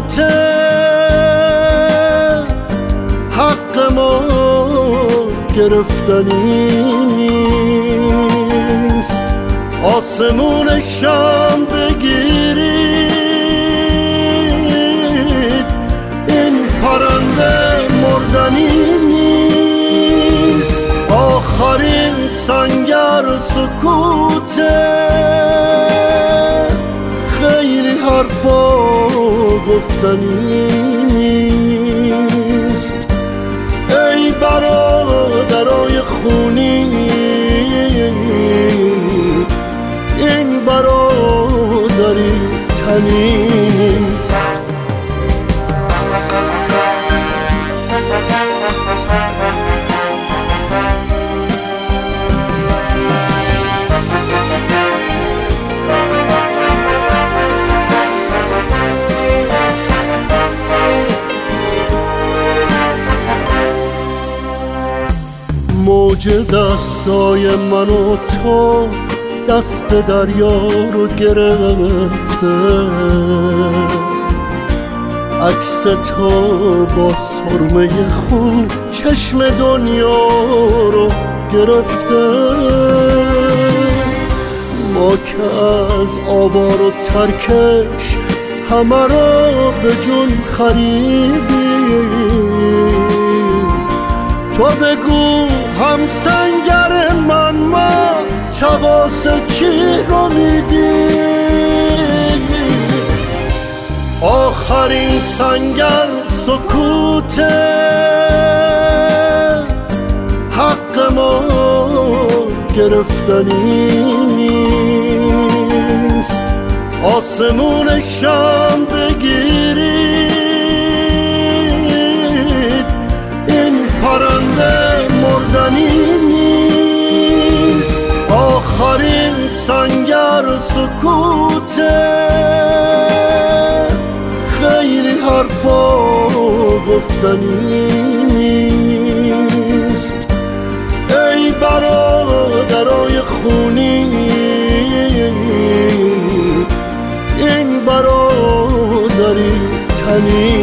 سکوته حق ما گرفتنی نیست. آسمونشم بگیرید این پرنده مردنی نیست. آخرین سنگر سکوته خیلی حرفا گفتنی نیست. ای برادرای خونی این برادری تنی نیست. موج دستای من و تو دست دریا رو گرفته، عکس تو با سرمه خون چشم دنیا رو گرفته. ما که از آوار و ترکش همه رو به جون خریدیم. تو بگو هم سنگر من ما چواس کی رو میدی؟ آخرین سنگر سکوته حق ما گرفتنی نیست. آسمونشم بگیرید این پرنده مردنی نیست. آخرین سنگر سکوته خیلی حرفا گفتنی نیست. ای برادرای خونی این برادری تنی